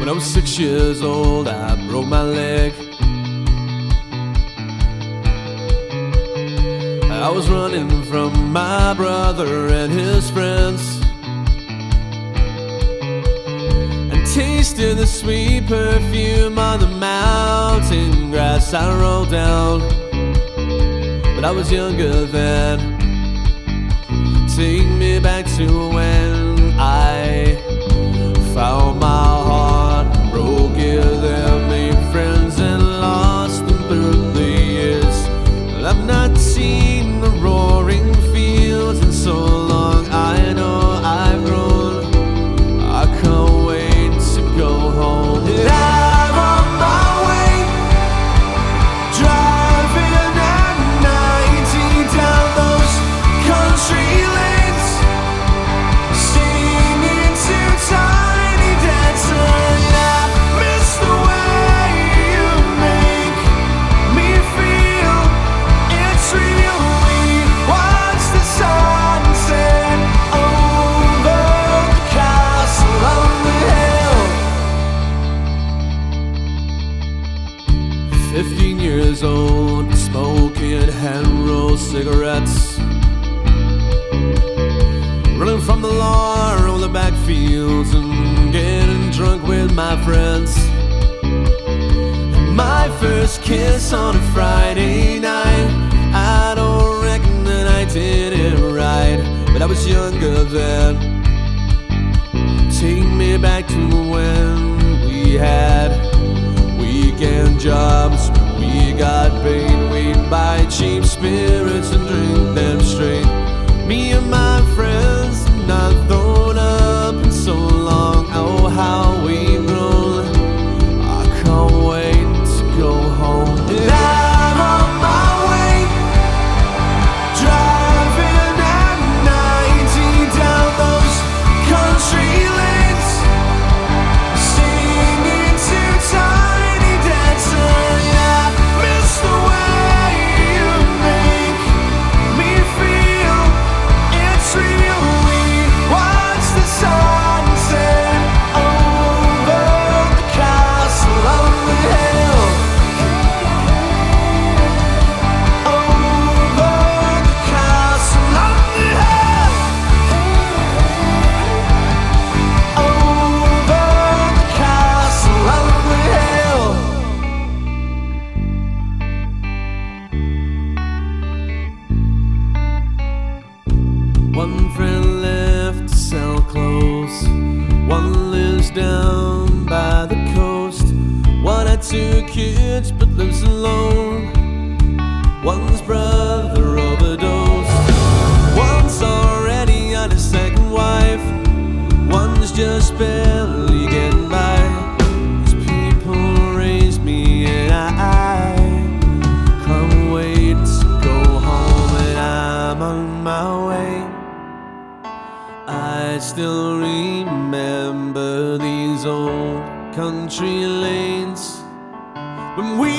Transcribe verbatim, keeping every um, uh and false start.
When I was six years old, I broke my leg. I was running from my brother and his friends, and tasted the sweet perfume on the mountain grass I rolled down. But I was younger then. Take me back to when I found my heart, broke it, then made friends and lost them through the years. Well, I've not seen the roaring fields in so long. I know I've grown. I can't wait to go home. And I'm on my way, driving at ninety down those country lanes, singing to Tiny Dancer. And I miss the way you make me feel. It's real. We watch the sunset over the castle on the hill. Fifteen years old, smoking hand-rolled cigarettes, running from the law on the back fields and getting drunk with my friends. My first kiss on a Friday night, I don't reckon that I did it right, but I was younger then. Take me back to when we had weekend jobs. We got paid, we'd buy cheap spirits and drink them straight. Me and my friends not thrown up in so long. Oh, how we've grown. I can't wait to go home. And I'm on my way, driving at ninety down those country lanes, singing to Tiny Dancer. And I miss the way you make me feel. It's real. We watch the sunset over the castle on the hill. Over the castle on the hill. Over the castle on the hill. One friend left to sell clothes, one lives down by the coast. One had two kids but lives alone. One's brother overdosed. One's already on his second wife. One's just barely getting by. These people raised me and I can't wait to go home. And I'm on my way. I still remember these old country lanes when we